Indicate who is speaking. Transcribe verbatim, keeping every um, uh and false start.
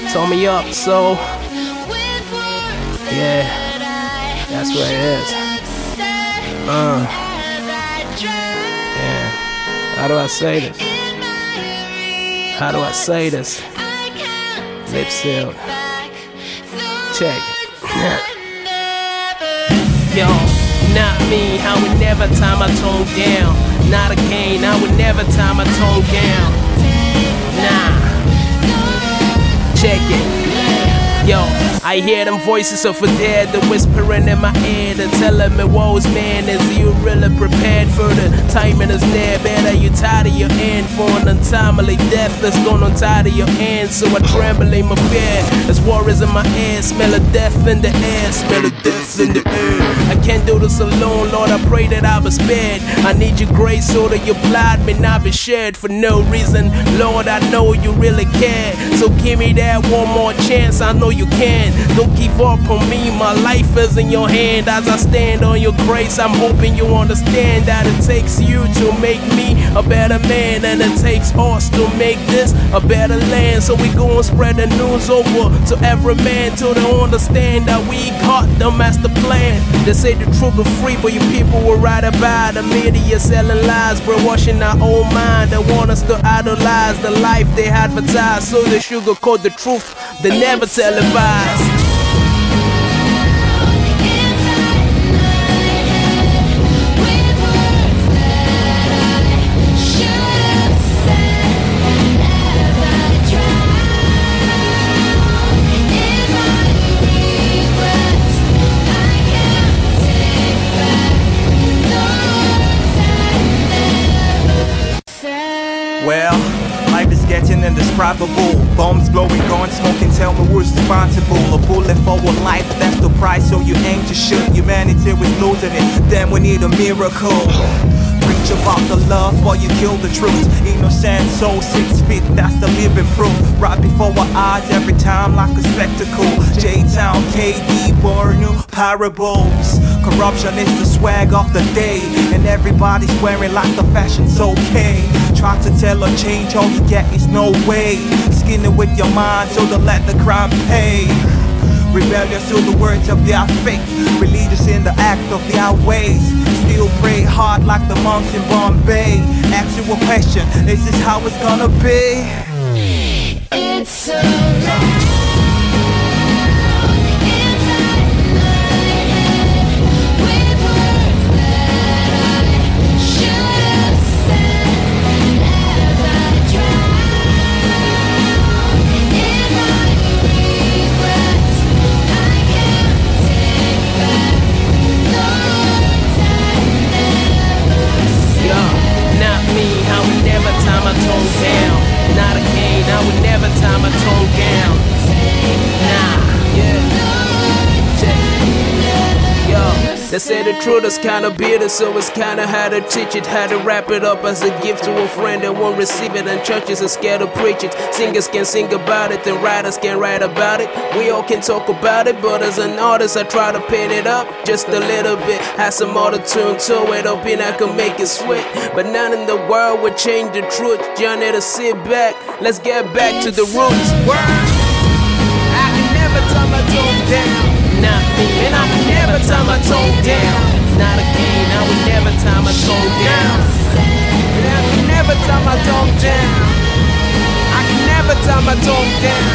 Speaker 1: Turn me up, so yeah, that's what it is. Uh, yeah. How do I say this? How do I say this? Lip sealed. Check. Yo, not me. I would never tie my tone down. Not again. I would never tie my tone down. Nah. Check it. Yo, I hear them voices of the dead, the whispering in my ear, the telling me, woes man, is you really prepared for the timing is near? Better you tired of your end for an untimely death that's gone on tired of your end. So I tremble in my fear, there's worries in my ear, smell of death in the air, smell of death in the air. I can't do this alone, Lord, I pray that I be spared. I need your grace so that your blood may not be shared for no reason. Lord, I know you really care, so give me that one more chance. I know you can. Don't give up on me, my life is in your hand. As I stand on your grace, I'm hoping you understand that it takes you to make me a better man, and it takes us to make this a better land. So we go and spread the news over to every man till they understand that we got the master plan. They say the truth is free, but you people will write about the media selling lies, brainwashing our own mind. They want us to idolize the life they advertise, so they sugarcoat the truth they never televise.
Speaker 2: Well, life is getting indescribable. Bombs blowing, going smoking, tell me who's responsible. A bullet for a life, that's the price, so you aim to shoot. Humanity was losing it, then we need a miracle. Preach about the love, boy, you kill the truth. Innocent soul, six feet, that's the living proof. Right before our eyes, every time like a spectacle. J-Town, K D, born new parables. Corruption is the swag of the day, and everybody's wearing like the fashion's okay. Try to tell a change, all you get is no way. Skin it with your mind, so don't let the crime pay. Rebellious to the words of their faith, religious in the act of their ways. Still pray hard like the monks in Bombay. Ask you a question, is this how it's gonna be?
Speaker 3: It's alright.
Speaker 1: Not again, I would never tie my tone down. Nah, yeah. Yo, they say the truth is kinda bitter, so it's kinda hard to teach it. How to wrap it up as a gift to a friend that won't receive it. And churches are scared to preach it. Singers can sing about it, and writers can write about it. We all can talk about it, but as an artist I try to paint it up just a little bit. Have some auto-tune to it, hoping I can make it sweet. But none in the world would change the truth. You need to sit back, let's get back to the roots. Word. I can never tie my tone down. Not me, and I would never tie my tone down. Not again, I would never tie my tone down. And I would never tie my tone down. I can never tie my tone down.